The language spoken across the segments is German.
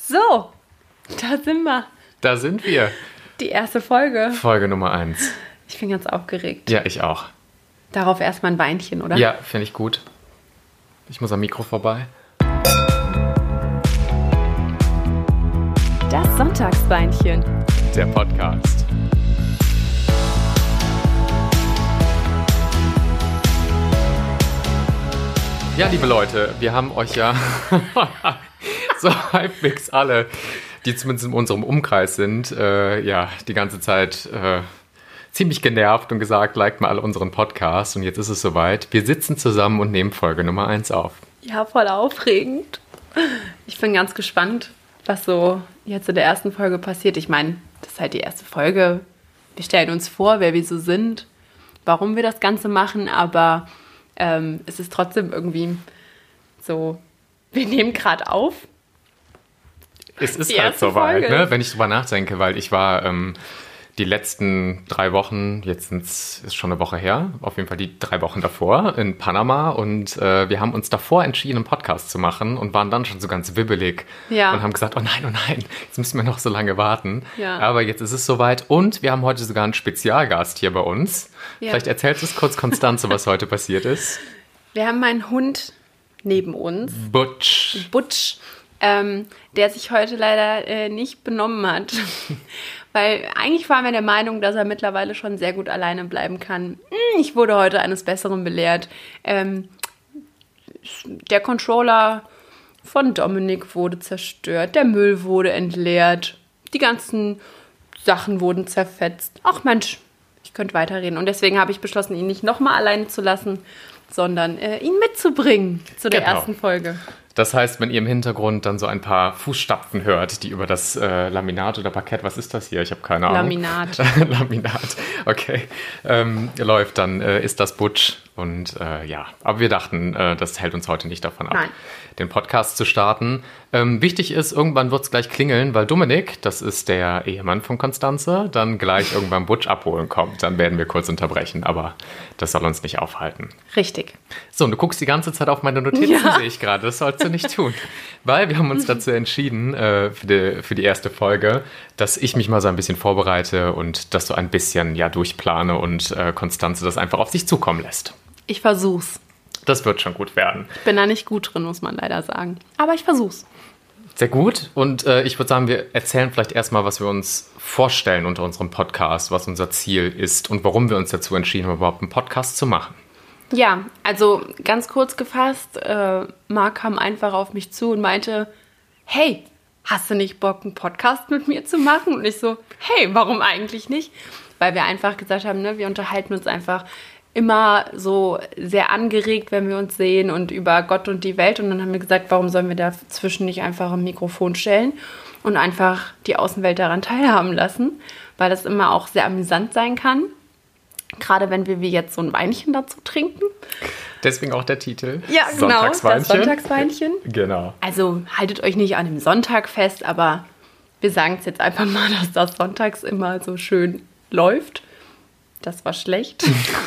So, da sind wir. Da sind wir. Die erste Folge. Folge Nummer 1. Ich bin ganz aufgeregt. Ja, ich auch. Darauf erstmal ein Weinchen, oder? Ja, finde ich gut. Ich muss am Mikro vorbei. Das Sonntagsweinchen. Der Podcast. Ja, liebe Leute, wir haben euch ja so halbwegs alle, die zumindest in unserem Umkreis sind, die ganze Zeit ziemlich genervt und gesagt, liked mal alle unseren Podcast. Und jetzt ist es soweit. Wir sitzen zusammen und nehmen Folge Nummer 1 auf. Ja, voll aufregend. Ich bin ganz gespannt, was so jetzt in der ersten Folge passiert. Ich meine, das ist halt die erste Folge. Wir stellen uns vor, wer wir so sind, warum wir das Ganze machen, aber es ist trotzdem irgendwie so, wir nehmen gerade auf. Es ist halt soweit, ne? Wenn ich drüber nachdenke, weil ich war die letzten 3 Wochen, ist schon eine Woche her, auf jeden Fall die 3 Wochen davor in Panama und wir haben uns davor entschieden, einen Podcast zu machen und waren dann schon so ganz wibbelig und haben gesagt, oh nein, jetzt müssen wir noch so lange warten. Ja. Aber jetzt ist es soweit und wir haben heute sogar einen Spezialgast hier bei uns. Ja. Vielleicht erzählst du es kurz, Konstanze, was heute passiert ist. Wir haben einen Hund neben uns. Butch, der sich heute leider nicht benommen hat. Weil eigentlich waren wir der Meinung, dass er mittlerweile schon sehr gut alleine bleiben kann. Ich wurde heute eines Besseren belehrt. Der Controller von Dominik wurde zerstört. Der Müll wurde entleert. Die ganzen Sachen wurden zerfetzt. Ach Mensch, ich könnte weiterreden. Und deswegen habe ich beschlossen, ihn nicht nochmal alleine zu lassen, sondern ihn mitzubringen zu der ersten Folge. Das heißt, wenn ihr im Hintergrund dann so ein paar Fußstapfen hört, die über das Laminat oder Parkett, was ist das hier? Ich habe keine Ahnung. Laminat, okay. Läuft, dann ist das Butch. Und aber wir dachten, das hält uns heute nicht davon ab, den Podcast zu starten. Wichtig ist, irgendwann wird es gleich klingeln, weil Dominik, das ist der Ehemann von Konstanze, dann gleich irgendwann Butch abholen kommt. Dann werden wir kurz unterbrechen, aber das soll uns nicht aufhalten. Richtig. So, und du guckst die ganze Zeit auf meine Notizen, sehe ich gerade. Das sollst du nicht tun. Weil wir haben uns dazu entschieden, für die erste Folge, dass ich mich mal so ein bisschen vorbereite und das so ein bisschen durchplane und Konstanze das einfach auf sich zukommen lässt. Ich versuch's. Das wird schon gut werden. Ich bin da nicht gut drin, muss man leider sagen. Aber ich versuch's. Sehr gut. Und ich würde sagen, wir erzählen vielleicht erstmal, was wir uns vorstellen unter unserem Podcast, was unser Ziel ist und warum wir uns dazu entschieden haben, überhaupt einen Podcast zu machen. Ja, also ganz kurz gefasst, Marc kam einfach auf mich zu und meinte, hey, hast du nicht Bock, einen Podcast mit mir zu machen? Und ich so, hey, warum eigentlich nicht? Weil wir einfach gesagt haben, wir unterhalten uns einfach immer so sehr angeregt, wenn wir uns sehen und über Gott und die Welt. Und dann haben wir gesagt, warum sollen wir dazwischen nicht einfach ein Mikrofon stellen und einfach die Außenwelt daran teilhaben lassen, weil das immer auch sehr amüsant sein kann. Gerade wenn wir wie jetzt so ein Weinchen dazu trinken. Deswegen auch der Titel. Ja, genau, das Sonntagsweinchen. Genau. Also haltet euch nicht an dem Sonntag fest, aber wir sagen es jetzt einfach mal, dass das sonntags immer so schön läuft. Das war schlecht.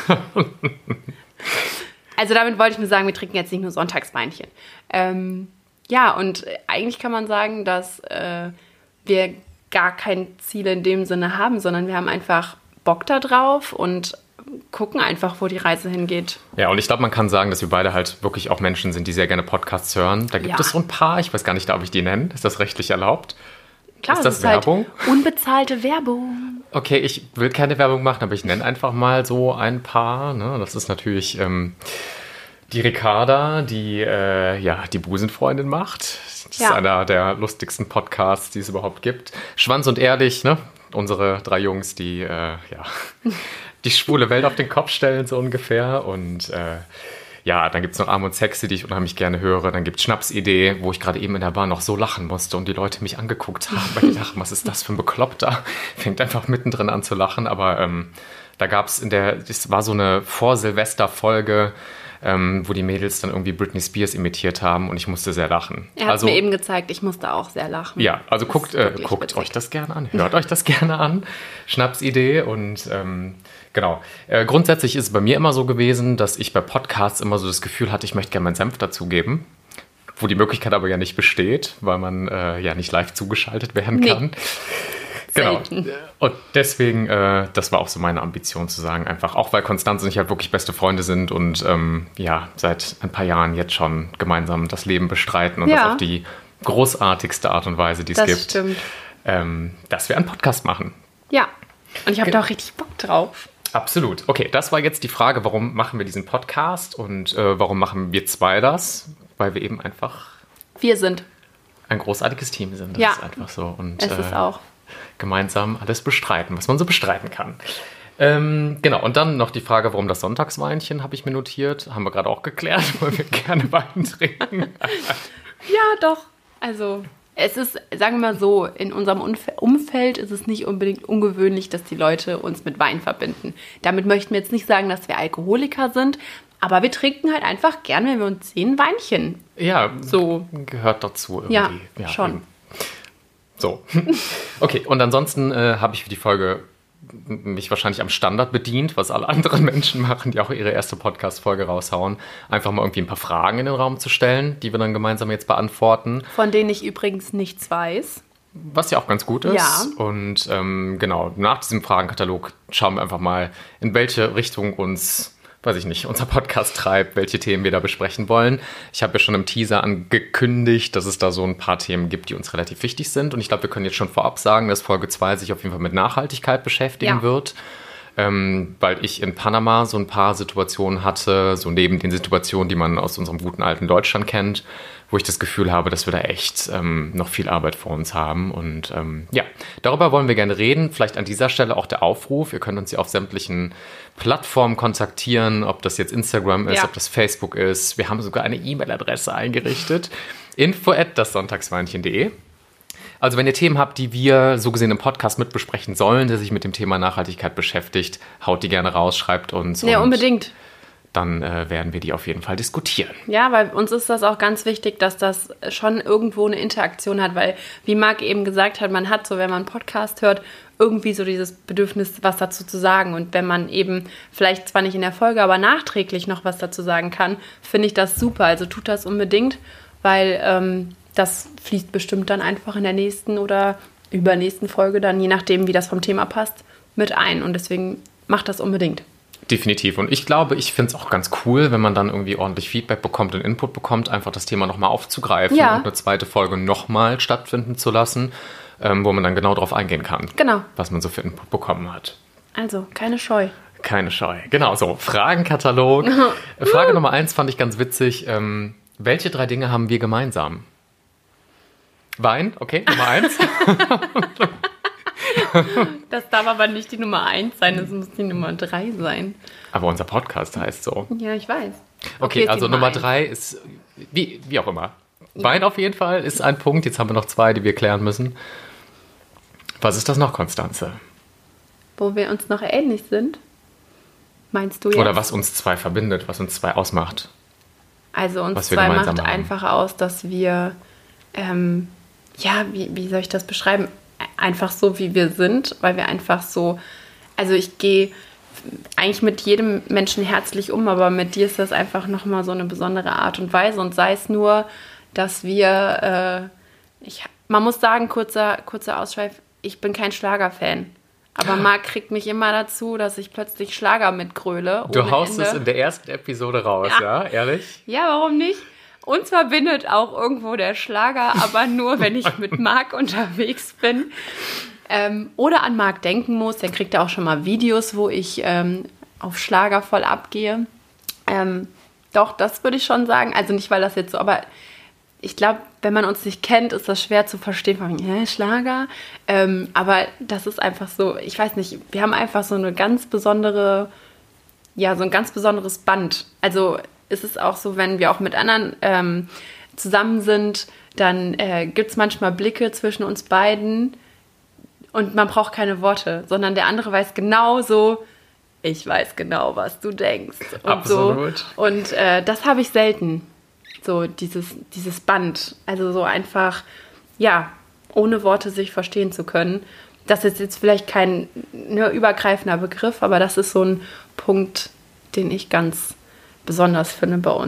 Also damit wollte ich nur sagen, wir trinken jetzt nicht nur Sonntagsweinchen. Und eigentlich kann man sagen, dass wir gar kein Ziel in dem Sinne haben, sondern wir haben einfach Bock da drauf und gucken einfach, wo die Reise hingeht. Ja, und ich glaube, man kann sagen, dass wir beide halt wirklich auch Menschen sind, die sehr gerne Podcasts hören. Da gibt es so ein paar, ich weiß gar nicht, darf ich die nennen? Ist das rechtlich erlaubt? Klar, ist das Werbung? Halt unbezahlte Werbung. Okay, ich will keine Werbung machen, aber ich nenne einfach mal so ein paar. Ne? Das ist natürlich die Ricarda, die die Busenfreundin macht. Das ist einer der lustigsten Podcasts, die es überhaupt gibt. Schwanz und Ehrlich, ne? Unsere 3 Jungs, die die schwule Welt auf den Kopf stellen, so ungefähr. Und dann gibt es noch Arm und Sexy, die ich unheimlich gerne höre. Dann gibt es Schnapsidee, wo ich gerade eben in der Bahn noch so lachen musste und die Leute mich angeguckt haben, weil die dachten, was ist das für ein Bekloppter? Fängt einfach mittendrin an zu lachen. Aber da gab es das war so eine Vor-Silvester-Folge, wo die Mädels dann irgendwie Britney Spears imitiert haben und ich musste sehr lachen. Er hat es mir eben gezeigt, ich musste auch sehr lachen. Ja, also guckt euch das gerne an, hört euch das gerne an. Schnapsidee und genau. Grundsätzlich ist es bei mir immer so gewesen, dass ich bei Podcasts immer so das Gefühl hatte, ich möchte gerne meinen Senf dazugeben. wo die Möglichkeit aber ja nicht besteht, weil man ja nicht live zugeschaltet werden kann. Genau. Und deswegen, das war auch so meine Ambition zu sagen, einfach auch weil Konstanze und ich halt wirklich beste Freunde sind und ja, seit ein paar Jahren jetzt schon gemeinsam das Leben bestreiten und das auf die großartigste Art und Weise, die es gibt, stimmt. Dass wir einen Podcast machen. Ja, und ich habe da auch richtig Bock drauf. Absolut. Okay, das war jetzt die Frage, warum machen wir diesen Podcast und warum machen wir zwei das? Weil wir eben einfach wir sind ein großartiges Team sind. Das ist einfach so. Und, es ist auch. Gemeinsam alles bestreiten, was man so bestreiten kann. Genau, und dann noch die Frage, warum das Sonntagsweinchen, habe ich mir notiert. Haben wir gerade auch geklärt, weil wir gerne Wein trinken. Ja, doch. Also, es ist, sagen wir mal so, in unserem Umfeld ist es nicht unbedingt ungewöhnlich, dass die Leute uns mit Wein verbinden. Damit möchten wir jetzt nicht sagen, dass wir Alkoholiker sind, aber wir trinken halt einfach gern, wenn wir uns sehen, Weinchen. Ja, so gehört dazu irgendwie. Ja, schon. Eben. So, okay, und ansonsten habe ich für die Folge mich wahrscheinlich am Standard bedient, was alle anderen Menschen machen, die auch ihre erste Podcast-Folge raushauen, einfach mal irgendwie ein paar Fragen in den Raum zu stellen, die wir dann gemeinsam jetzt beantworten. Von denen ich übrigens nichts weiß. Was ja auch ganz gut ist. Ja. Und genau, nach diesem Fragenkatalog schauen wir einfach mal, in welche Richtung uns, weiß ich nicht, unser Podcast treibt, welche Themen wir da besprechen wollen. Ich habe ja schon im Teaser angekündigt, dass es da so ein paar Themen gibt, die uns relativ wichtig sind. Und ich glaube, wir können jetzt schon vorab sagen, dass Folge 2 sich auf jeden Fall mit Nachhaltigkeit beschäftigen wird. Weil ich in Panama so ein paar Situationen hatte, so neben den Situationen, die man aus unserem guten alten Deutschland kennt, wo ich das Gefühl habe, dass wir da echt noch viel Arbeit vor uns haben. Und ja, darüber wollen wir gerne reden. Vielleicht an dieser Stelle auch der Aufruf. Ihr könnt uns ja auf sämtlichen Plattformen kontaktieren, ob das jetzt Instagram ist, ob das Facebook ist. Wir haben sogar eine E-Mail-Adresse eingerichtet. info@dassonntagsweinchen.de. Also wenn ihr Themen habt, die wir so gesehen im Podcast mit besprechen sollen, der sich mit dem Thema Nachhaltigkeit beschäftigt, haut die gerne raus, schreibt uns. Ja, unbedingt. Dann werden wir die auf jeden Fall diskutieren. Ja, weil uns ist das auch ganz wichtig, dass das schon irgendwo eine Interaktion hat, weil, wie Marc eben gesagt hat, man hat so, wenn man einen Podcast hört, irgendwie so dieses Bedürfnis, was dazu zu sagen. Und wenn man eben vielleicht zwar nicht in der Folge, aber nachträglich noch was dazu sagen kann, finde ich das super. Also tut das unbedingt, weil das fließt bestimmt dann einfach in der nächsten oder übernächsten Folge dann, je nachdem, wie das vom Thema passt, mit ein. Und deswegen macht das unbedingt. Definitiv. Und ich glaube, ich finde es auch ganz cool, wenn man dann irgendwie ordentlich Feedback bekommt und Input bekommt, einfach das Thema nochmal aufzugreifen und eine zweite Folge nochmal stattfinden zu lassen, wo man dann genau darauf eingehen kann, was man so für Input bekommen hat. Also, keine Scheu. Keine Scheu. Genau, so, Fragenkatalog. Frage Nummer 1 fand ich ganz witzig. Welche 3 Dinge haben wir gemeinsam? Wein, okay, Nummer 1. Das darf aber nicht die Nummer 1 sein, es muss die Nummer 3 sein. Aber unser Podcast heißt so. Ja, ich weiß. Okay, also Nummer 3 ist, wie auch immer. Ja. Wein auf jeden Fall ist ein Punkt. Jetzt haben wir noch 2, die wir klären müssen. Was ist das noch, Konstanze? Wo wir uns noch ähnlich sind? Meinst du jetzt? Oder was uns 2 verbindet, was uns 2 ausmacht? Also uns 2 macht einfach aus, dass wir, wie soll ich das beschreiben? Einfach so, wie wir sind, weil wir einfach so, also ich gehe eigentlich mit jedem Menschen herzlich um, aber mit dir ist das einfach nochmal so eine besondere Art und Weise und sei es nur, dass wir, man muss sagen, kurzer Ausschweif, ich bin kein Schlagerfan, aber Marc kriegt mich immer dazu, dass ich plötzlich Schlager mitgröle. Du haust es in der ersten Episode raus, ja? Ehrlich? Ja, warum nicht? Uns verbindet auch irgendwo der Schlager, aber nur, wenn ich mit Marc unterwegs bin oder an Marc denken muss. Dann kriegt er auch schon mal Videos, wo ich auf Schlager voll abgehe. Doch, das würde ich schon sagen. Also nicht, weil das jetzt so, aber ich glaube, wenn man uns nicht kennt, ist das schwer zu verstehen. Von Schlager. Aber das ist einfach so, ich weiß nicht, wir haben einfach so eine ganz besondere, so ein ganz besonderes Band. Also ist es auch so, wenn wir auch mit anderen zusammen sind, dann gibt es manchmal Blicke zwischen uns beiden und man braucht keine Worte, sondern der andere weiß genau so, ich weiß genau, was du denkst. Und absolut. So. Und das habe ich selten, so dieses Band. Also so einfach, ohne Worte sich verstehen zu können. Das ist jetzt vielleicht kein übergreifender Begriff, aber das ist so ein Punkt, den ich ganz besonders finde bei uns.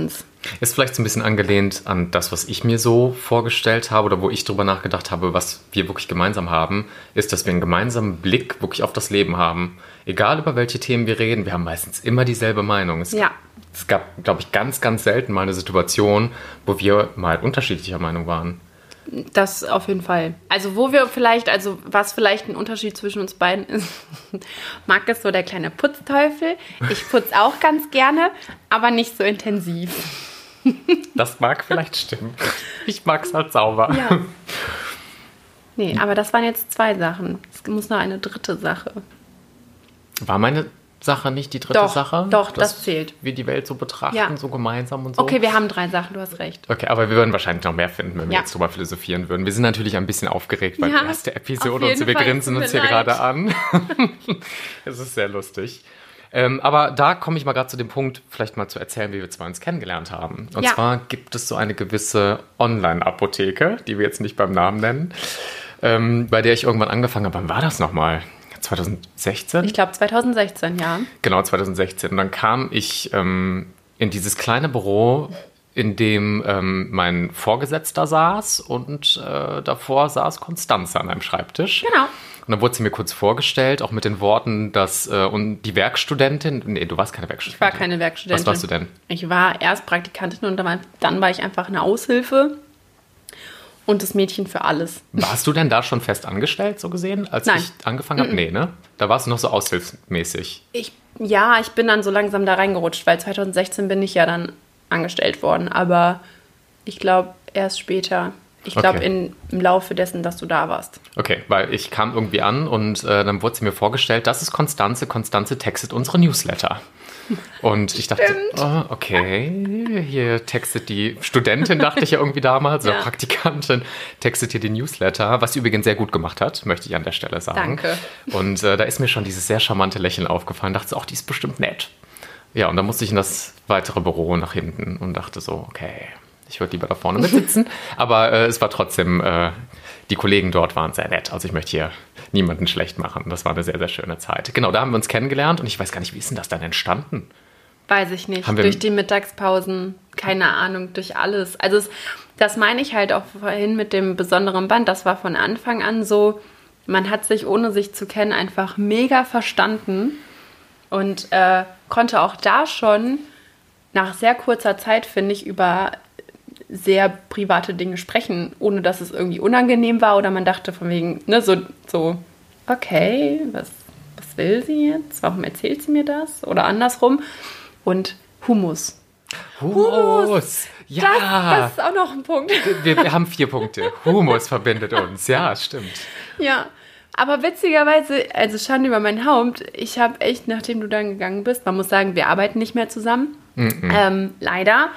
Ist vielleicht so ein bisschen angelehnt an das, was ich mir so vorgestellt habe oder wo ich drüber nachgedacht habe, was wir wirklich gemeinsam haben, ist, dass wir einen gemeinsamen Blick wirklich auf das Leben haben. Egal über welche Themen wir reden, wir haben meistens immer dieselbe Meinung. Es gab, glaube ich, ganz, ganz selten mal eine Situation, wo wir mal unterschiedlicher Meinung waren. Das auf jeden Fall. Also was vielleicht ein Unterschied zwischen uns beiden ist, Marc ist so der kleine Putzteufel. Ich putze auch ganz gerne, aber nicht so intensiv. Das mag vielleicht stimmen. Ich mag es halt sauber. Ja. Nee, aber das waren jetzt 2 Sachen. Es muss noch eine dritte Sache. War meine Sache nicht die dritte Sache? Doch, das zählt. Wir die Welt so betrachten, so gemeinsam und so. Okay, wir haben 3 Sachen, du hast recht. Okay, aber wir würden wahrscheinlich noch mehr finden, wenn wir jetzt drüber philosophieren würden. Wir sind natürlich ein bisschen aufgeregt, weil die erste Episode und wir grinsen uns hier gerade an. Es ist sehr lustig. Aber da komme ich mal gerade zu dem Punkt, vielleicht mal zu erzählen, wie wir zwei uns kennengelernt haben. Und zwar gibt es so eine gewisse Online-Apotheke, die wir jetzt nicht beim Namen nennen, bei der ich irgendwann angefangen habe. Wann war das nochmal? 2016? Ich glaube 2016, ja. Genau, 2016. Und dann kam ich in dieses kleine Büro, in dem mein Vorgesetzter saß und davor saß Constanze an einem Schreibtisch. Genau. Und dann wurde sie mir kurz vorgestellt, auch mit den Worten, dass und die Werkstudentin, nee, du warst keine Werkstudentin. Ich war keine Werkstudentin. Was warst du denn? Ich war erst Praktikantin und dann war ich einfach eine Aushilfe. Und das Mädchen für alles. Warst du denn da schon fest angestellt, so gesehen, als Nein. ich angefangen habe? Nee, ne? Da warst du noch so aushilfsmäßig. Ich bin dann so langsam da reingerutscht, weil 2016 bin ich ja dann angestellt worden. Aber ich glaube erst später. Ich glaube im Laufe dessen, dass du da warst. Okay, weil ich kam irgendwie an und dann wurde sie mir vorgestellt, das ist Constanze. Constanze textet unsere Newsletter. Und ich dachte, okay, hier textet die Studentin, dachte ich ja irgendwie damals, oder Praktikantin, textet hier die Newsletter, was sie übrigens sehr gut gemacht hat, möchte ich an der Stelle sagen. Danke. Und da ist mir schon dieses sehr charmante Lächeln aufgefallen, dachte so, die ist bestimmt nett. Ja, und dann musste ich in das weitere Büro nach hinten und dachte so, okay, ich würde lieber da vorne mit sitzen. Aber es war trotzdem, die Kollegen dort waren sehr nett. Also ich möchte hier niemanden schlecht machen. Das war eine sehr, sehr schöne Zeit. Genau, da haben wir uns kennengelernt und ich weiß gar nicht, wie ist denn das dann entstanden? Weiß ich nicht. Durch die Mittagspausen, keine Ahnung, durch alles. Also das meine ich halt auch vorhin mit dem besonderen Band. Das war von Anfang an so, man hat sich, ohne sich zu kennen, einfach mega verstanden und konnte auch da schon nach sehr kurzer Zeit, finde ich, über sehr private Dinge sprechen, ohne dass es irgendwie unangenehm war oder man dachte von wegen, ne, so okay, was will sie jetzt? Warum erzählt sie mir das? Oder andersrum. Und Hummus. Hummus! Ja! Das ist auch noch ein Punkt. Wir haben 4 Punkte. Hummus verbindet uns. Ja, stimmt. Ja, aber witzigerweise, also Schande über mein Haupt, ich habe echt, nachdem du dann gegangen bist, man muss sagen, wir arbeiten nicht mehr zusammen. Leider.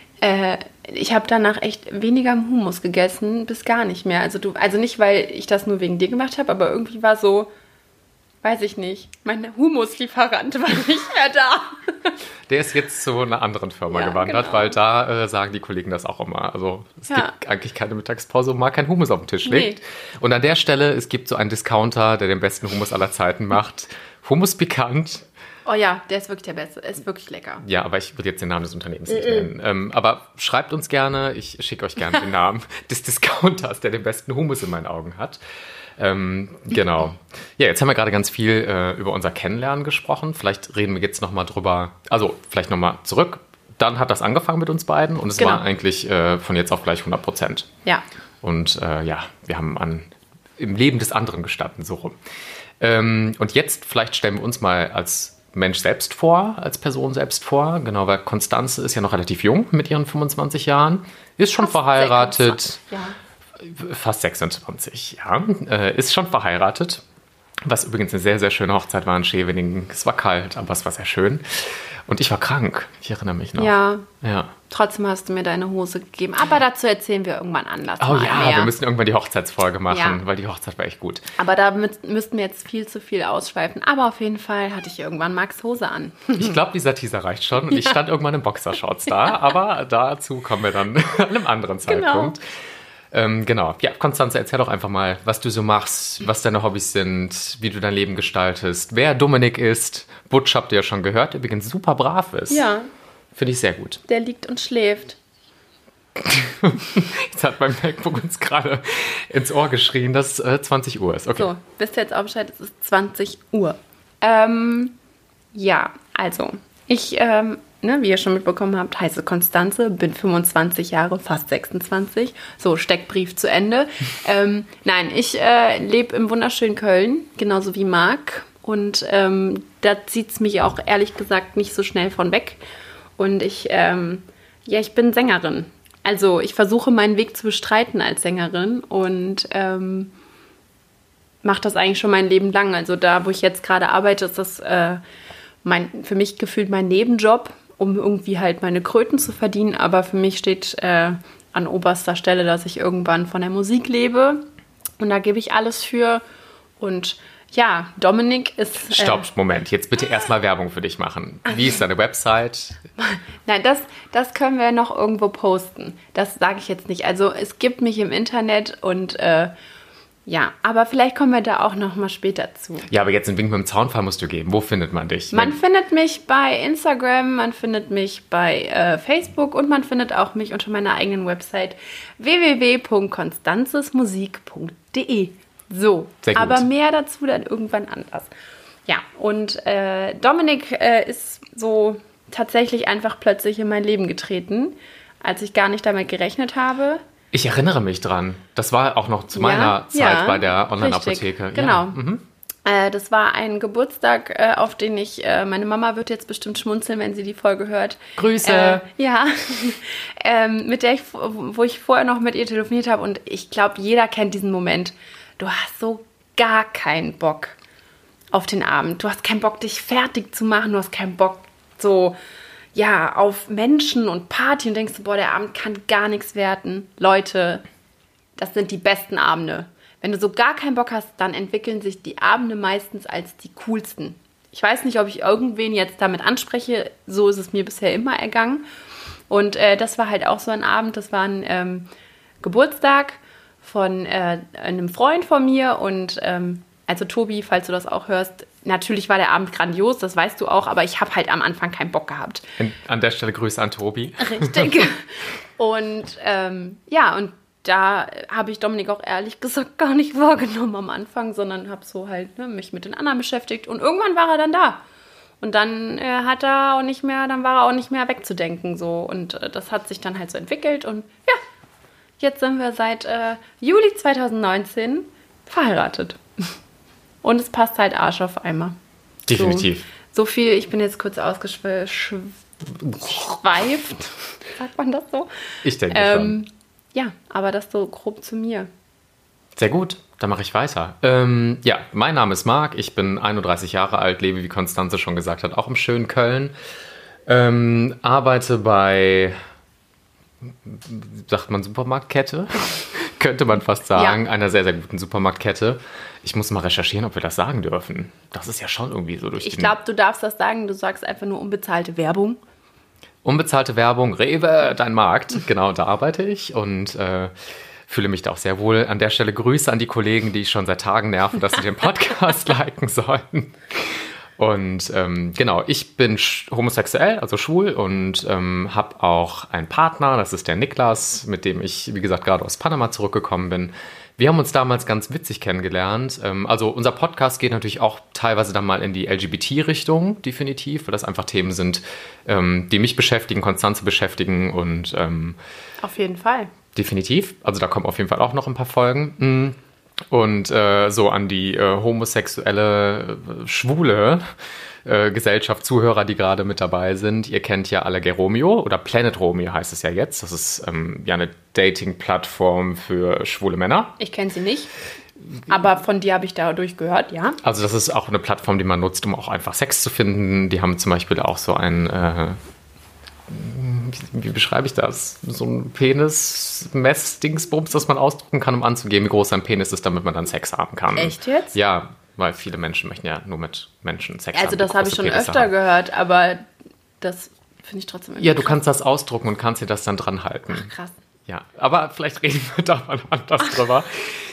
Ich habe danach echt weniger Hummus gegessen, bis gar nicht mehr. Also nicht, weil ich das nur wegen dir gemacht habe, aber irgendwie war so, weiß ich nicht, mein Hummuslieferant war nicht mehr da. Der ist jetzt zu einer anderen Firma gewandert, genau. Weil da sagen die Kollegen das auch immer. Also es gibt eigentlich keine Mittagspause, wo mal kein Hummus auf dem Tisch liegt. Nee. Und an der Stelle, es gibt so einen Discounter, der den besten Hummus aller Zeiten macht. Hummus pikant. Oh ja, der ist wirklich der Beste. Ist wirklich lecker. Ja, aber ich würde jetzt den Namen des Unternehmens nicht nennen. Aber schreibt uns gerne, ich schicke euch gerne den Namen des Discounters, der den besten Hummus in meinen Augen hat. Genau. Ja, jetzt haben wir gerade ganz viel über unser Kennenlernen gesprochen. Vielleicht reden wir jetzt nochmal drüber, also vielleicht nochmal zurück. Dann hat das angefangen mit uns beiden und es war eigentlich von jetzt auf gleich 100%. Ja. Und wir haben im Leben des anderen gestanden, so rum. Und jetzt vielleicht stellen wir uns mal als Mensch selbst vor, als Person selbst vor. Genau, weil Constanze ist ja noch relativ jung mit ihren 25 Jahren, ist schon verheiratet. 26, ja. Fast 26, ja. Ist schon verheiratet. Was übrigens eine sehr, sehr schöne Hochzeit war in Scheveningen. Es war kalt, aber es war sehr schön. Und ich war krank. Ich erinnere mich noch. Ja. Trotzdem hast du mir deine Hose gegeben. Aber dazu erzählen wir irgendwann anders. Oh ja, mehr. Wir müssen irgendwann die Hochzeitsfolge machen, weil die Hochzeit war echt gut. Aber da müssten wir jetzt viel zu viel ausschweifen. Aber auf jeden Fall hatte ich irgendwann Max Hose an. Ich glaube, dieser Teaser reicht schon. Und ich stand irgendwann in Boxershorts da. Aber dazu kommen wir dann an einem anderen Zeitpunkt. Genau. Ja, Constanze, erzähl doch einfach mal, was du so machst, was deine Hobbys sind, wie du dein Leben gestaltest, wer Dominik ist. Butch habt ihr ja schon gehört, übrigens super brav ist. Ja. finde ich sehr gut. Der liegt und schläft. Jetzt hat mein MacBook uns gerade ins Ohr geschrien, dass 20 Uhr ist. Okay. So, wisst ihr jetzt auch Bescheid, es ist 20 Uhr. Ja, also, ich, wie ihr schon mitbekommen habt, heiße Konstanze, bin 25 Jahre, fast 26. So, Steckbrief zu Ende. Nein, ich lebe im wunderschönen Köln, genauso wie Marc. Und da zieht es mich auch ehrlich gesagt nicht so schnell von weg. Und ich bin Sängerin. Also ich versuche meinen Weg zu bestreiten als Sängerin und mache das eigentlich schon mein Leben lang. Also da, wo ich jetzt gerade arbeite, ist das für mich gefühlt mein Nebenjob, um irgendwie halt meine Kröten zu verdienen. Aber für mich steht an oberster Stelle, dass ich irgendwann von der Musik lebe. Und da gebe ich alles für. Und ja, Dominik ist... Stopp, Moment. Jetzt bitte erstmal Werbung für dich machen. Wie ist deine Website? Nein, das können wir noch irgendwo posten. Das sage ich jetzt nicht. Also es gibt mich im Internet und ja, aber vielleicht kommen wir da auch noch mal später zu. Ja, aber jetzt einen Wink mit dem Zaunfall musst du geben. Wo findet man dich? Man findet mich bei Instagram, man findet mich bei Facebook und man findet auch mich unter meiner eigenen Website www.constanzesmusik.de. So, aber mehr dazu dann irgendwann anders. Ja, und Dominik ist so tatsächlich einfach plötzlich in mein Leben getreten, als ich gar nicht damit gerechnet habe. Ich erinnere mich dran. Das war auch noch zu meiner Zeit bei der Online-Apotheke. Genau. Ja. Mhm. Das war ein Geburtstag, auf den ich, meine Mama wird jetzt bestimmt schmunzeln, wenn sie die Folge hört. Grüße! Ja, wo ich vorher noch mit ihr telefoniert habe und ich glaube, jeder kennt diesen Moment. Du hast so gar keinen Bock auf den Abend. Du hast keinen Bock, dich fertig zu machen. Du hast keinen Bock so, ja, auf Menschen und Party und denkst du, boah, der Abend kann gar nichts werden. Leute, das sind die besten Abende. Wenn du so gar keinen Bock hast, dann entwickeln sich die Abende meistens als die coolsten. Ich weiß nicht, ob ich irgendwen jetzt damit anspreche. So ist es mir bisher immer ergangen. Und das war halt auch so ein Abend. Das war ein Geburtstag von einem Freund von mir und also Tobi, falls du das auch hörst, natürlich war der Abend grandios, das weißt du auch, aber ich habe halt am Anfang keinen Bock gehabt. An der Stelle Grüße an Tobi. Richtig. Und ja, und da habe ich Dominik auch ehrlich gesagt gar nicht wahrgenommen am Anfang, sondern habe so halt mich mit den anderen beschäftigt und irgendwann war er dann da. Und dann war er auch nicht mehr wegzudenken so und das hat sich dann halt so entwickelt und ja, jetzt sind wir seit Juli 2019 verheiratet. Und es passt halt Arsch auf Eimer. Definitiv. So viel, ich bin jetzt kurz ausgeschweift. Sagt man das so? Ich denke schon. Ja, aber das so grob zu mir. Sehr gut, dann mache ich weiter. Ja, mein Name ist Marc, ich bin 31 Jahre alt, lebe, wie Constanze schon gesagt hat, auch im schönen Köln. Arbeite bei... sagt man Supermarktkette? Könnte man fast sagen. Ja. Einer sehr, sehr guten Supermarktkette. Ich muss mal recherchieren, ob wir das sagen dürfen. Das ist ja schon irgendwie so durch Ich glaube, du darfst das sagen. Du sagst einfach nur unbezahlte Werbung. Unbezahlte Werbung, Rewe, dein Markt. Genau, da arbeite ich und fühle mich da auch sehr wohl. An der Stelle Grüße an die Kollegen, die ich schon seit Tagen nerven, dass sie den Podcast liken sollen. Und genau, ich bin homosexuell, also schwul und habe auch einen Partner, das ist der Niklas, mit dem ich, wie gesagt, gerade aus Panama zurückgekommen bin. Wir haben uns damals ganz witzig kennengelernt. Also unser Podcast geht natürlich auch teilweise dann mal in die LGBT-Richtung, definitiv, weil das einfach Themen sind, die mich beschäftigen, Constanze beschäftigen und auf jeden Fall. Definitiv, also da kommen auf jeden Fall auch noch ein paar Folgen. Und so an die homosexuelle, schwule Gesellschaft, Zuhörer, die gerade mit dabei sind. Ihr kennt ja alle Geromeo oder Planet Romeo heißt es ja jetzt. Das ist ja eine Dating-Plattform für schwule Männer. Ich kenne sie nicht, aber von dir habe ich dadurch gehört, ja. Also das ist auch eine Plattform, die man nutzt, um auch einfach Sex zu finden. Die haben zum Beispiel auch so ein... wie beschreibe ich das? So ein Penis-Mess-Dingsbums, das man ausdrucken kann, um anzugeben, wie groß ein Penis ist, damit man dann Sex haben kann. Echt jetzt? Ja, weil viele Menschen möchten ja nur mit Menschen Sex haben. Also das habe ich schon öfter gehört, aber das finde ich trotzdem irgendwie Ja, du kannst das ausdrucken und kannst dir das dann dran halten. Ach, krass. Ja, aber vielleicht reden wir da mal anders drüber.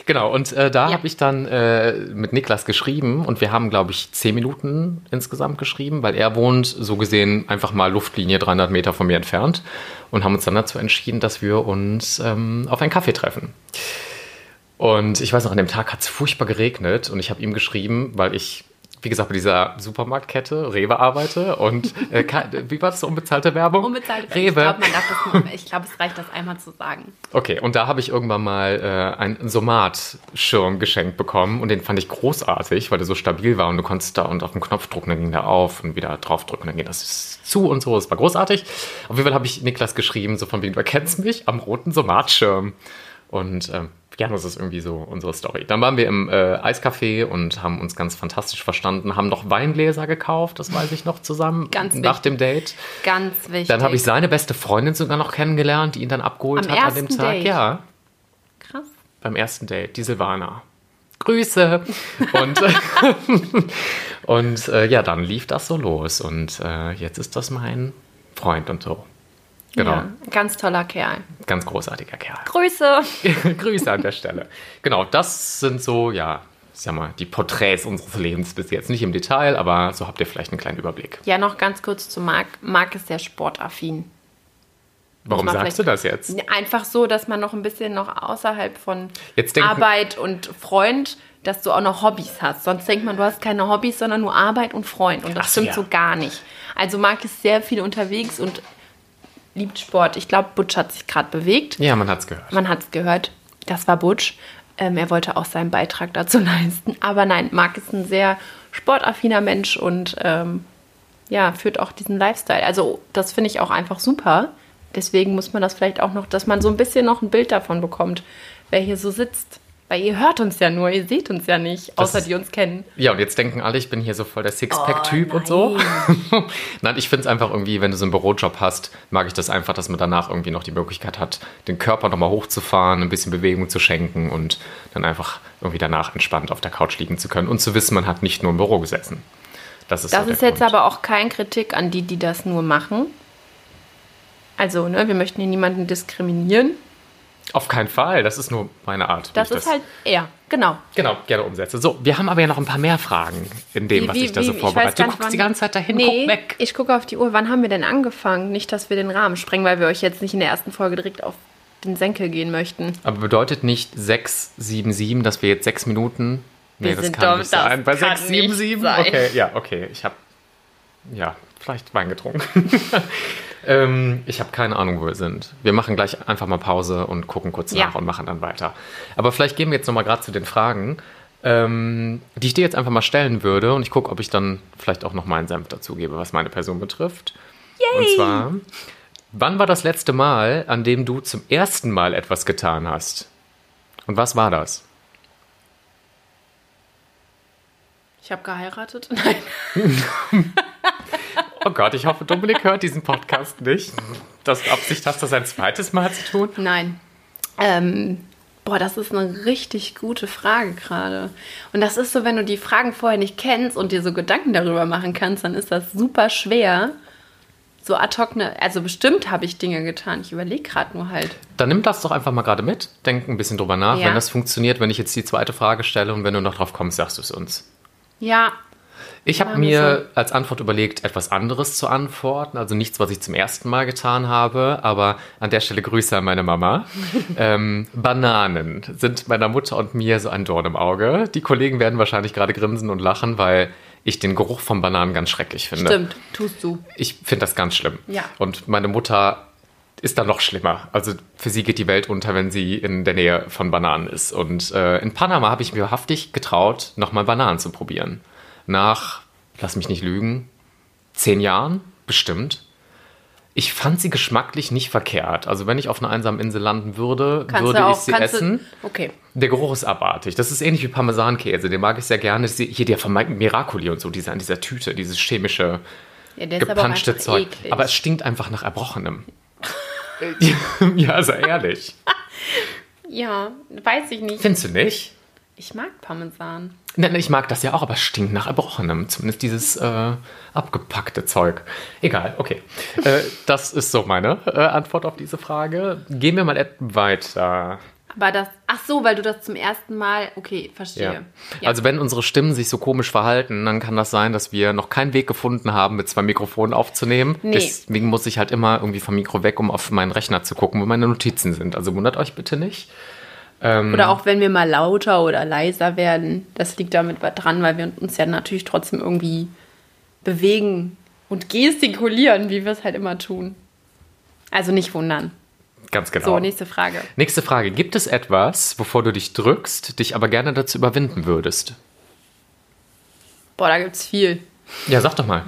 Genau, und da habe ich dann mit Niklas geschrieben und wir haben, glaube ich, 10 Minuten insgesamt geschrieben, weil er wohnt, so gesehen, einfach mal Luftlinie 300 Meter von mir entfernt und haben uns dann dazu entschieden, dass wir uns auf einen Kaffee treffen. Und ich weiß noch, an dem Tag hat es furchtbar geregnet und ich habe ihm geschrieben, weil ich, wie gesagt, bei dieser Supermarktkette Rewe arbeite und wie war das, unbezahlte Werbung? Unbezahlte Rewe. Ich glaube, es reicht, das einmal zu sagen. Okay, und da habe ich irgendwann mal einen Somat-Schirm geschenkt bekommen und den fand ich großartig, weil der so stabil war und du konntest da und auf den Knopf drücken, dann ging der auf und wieder draufdrücken, und dann geht das zu und so. Es war großartig. Auf jeden Fall habe ich Niklas geschrieben, so von wegen, du erkennst mich am roten Somat-Schirm. Und ja, das ist irgendwie so unsere Story. Dann waren wir im Eiscafé und haben uns ganz fantastisch verstanden, haben noch Weingläser gekauft, das weiß ich noch, zusammen Ganz nach wichtig. dem Date. Ganz wichtig. Dann habe ich seine beste Freundin sogar noch kennengelernt, die ihn dann abgeholt hat an dem ersten Tag. Date? Ja, Krass. beim ersten Date, die Silvana. Grüße! Und ja, dann lief das so los und jetzt ist das mein Freund und so. Genau. Ja, ganz toller Kerl. Ganz großartiger Kerl. Grüße. Grüße an der Stelle. Genau, das sind so, ja, ich sag mal, die Porträts unseres Lebens bis jetzt. Nicht im Detail, aber so habt ihr vielleicht einen kleinen Überblick. Ja, noch ganz kurz zu Marc. Marc ist sehr sportaffin. Warum man sagst du das jetzt? Einfach so, dass man noch ein bisschen noch außerhalb von Jetzt denken- Arbeit und Freund, dass du auch noch Hobbys hast. Sonst denkt man, du hast keine Hobbys, sondern nur Arbeit und Freund. Und das Ach so, stimmt ja. so gar nicht. Also Marc ist sehr viel unterwegs und liebt Sport. Ich glaube, Butch hat sich gerade bewegt. Ja, man hat's gehört. Man hat es gehört. Das war Butch. Er wollte auch seinen Beitrag dazu leisten. Aber nein, Marc ist ein sehr sportaffiner Mensch und ja, führt auch diesen Lifestyle. Also das finde ich auch einfach super. Deswegen muss man das vielleicht auch noch, dass man so ein bisschen noch ein Bild davon bekommt, wer hier so sitzt. Weil ihr hört uns ja nur, ihr seht uns ja nicht, außer die uns kennen. Ja, und jetzt denken alle, ich bin hier so voll der Sixpack-Typ und so. Nein, ich finde es einfach irgendwie, wenn du so einen Bürojob hast, mag ich das einfach, dass man danach irgendwie noch die Möglichkeit hat, den Körper nochmal hochzufahren, ein bisschen Bewegung zu schenken und dann einfach irgendwie danach entspannt auf der Couch liegen zu können und zu wissen, man hat nicht nur im Büro gesessen. Das ist jetzt aber auch kein Kritik an die, die das nur machen. Also, ne, wir möchten hier niemanden diskriminieren. Auf keinen Fall, das ist nur meine Art. Das ist halt er, genau. Genau, gerne umsetze. So, wir haben aber ja noch ein paar mehr Fragen in dem, was ich da so vorbereite. Du guckst die ganze Zeit dahin, guck weg. Ich gucke auf die Uhr. Wann haben wir denn angefangen? Nicht, dass wir den Rahmen sprengen, weil wir euch jetzt nicht in der ersten Folge direkt auf den Senkel gehen möchten. Aber bedeutet nicht 677, dass wir jetzt 6 Minuten... Nee, Wir das sind kann doch- nicht das sein. Bei kann 677? nicht sein. Okay, ja, okay. Ich habe vielleicht Wein getrunken. Ich habe keine Ahnung, wo wir sind. Wir machen gleich einfach mal Pause und gucken kurz nach und machen dann weiter. Aber vielleicht gehen wir jetzt nochmal gerade zu den Fragen, die ich dir jetzt einfach mal stellen würde. Und ich gucke, ob ich dann vielleicht auch noch meinen Senf dazu gebe, was meine Person betrifft. Yay! Und zwar, wann war das letzte Mal, an dem du zum ersten Mal etwas getan hast? Und was war das? Ich habe geheiratet? Nein. Oh Gott, ich hoffe, Dominik hört diesen Podcast nicht. Dass du Absicht hast, das ein zweites Mal zu tun? Nein. Das ist eine richtig gute Frage gerade. Und das ist so, wenn du die Fragen vorher nicht kennst und dir so Gedanken darüber machen kannst, dann ist das super schwer. So ad hoc, also bestimmt habe ich Dinge getan. Ich überlege gerade nur halt. Dann nimm das doch einfach mal gerade mit. Denk ein bisschen drüber nach, Ja. wenn das funktioniert, wenn ich jetzt die zweite Frage stelle und wenn du noch drauf kommst, sagst du es uns. Ja. Ich habe mir als Antwort überlegt, etwas anderes zu antworten. Also nichts, was ich zum ersten Mal getan habe. Aber an der Stelle Grüße an meine Mama. Bananen sind meiner Mutter und mir so ein Dorn im Auge. Die Kollegen werden wahrscheinlich gerade grinsen und lachen, weil ich den Geruch von Bananen ganz schrecklich finde. Stimmt, tust du. Ich finde das ganz schlimm. Ja. Und meine Mutter ist da noch schlimmer. Also für sie geht die Welt unter, wenn sie in der Nähe von Bananen ist. Und in Panama habe ich mir wahrhaftig getraut, nochmal Bananen zu probieren. Nach, lass mich nicht lügen, 10 Jahren bestimmt. Ich fand sie geschmacklich nicht verkehrt. Also wenn ich auf einer einsamen Insel landen würde, würde ich sie essen. Okay. Der Geruch ist abartig. Das ist ähnlich wie Parmesankäse. Den mag ich sehr gerne. Hier der von Miracoli und so, dieser in dieser Tüte, dieses chemische, Ja, der ist aber auch gepanschte einfach Zeug. eklig. Aber es stinkt einfach nach Erbrochenem. Ja, also ehrlich. Ja, weiß ich nicht. Findest du nicht? Ich mag Parmesan. Nein, ich mag das ja auch, aber es stinkt nach Erbrochenem. Zumindest dieses abgepackte Zeug. Egal, okay. Das ist so meine Antwort auf diese Frage. Gehen wir mal weiter. Aber ach so, weil du das zum ersten Mal, okay, verstehe. Ja. Also wenn unsere Stimmen sich so komisch verhalten, dann kann das sein, dass wir noch keinen Weg gefunden haben, mit 2 Mikrofonen aufzunehmen. Nee. Deswegen muss ich halt immer irgendwie vom Mikro weg, um auf meinen Rechner zu gucken, wo meine Notizen sind. Also wundert euch bitte nicht. Oder auch wenn wir mal lauter oder leiser werden, das liegt damit dran, weil wir uns ja natürlich trotzdem irgendwie bewegen und gestikulieren, wie wir es halt immer tun. Also nicht wundern. Ganz genau. So, nächste Frage. Nächste Frage. Gibt es etwas, wovor du dich drückst, dich aber gerne dazu überwinden würdest? Boah, da gibt's viel. Ja, sag doch mal.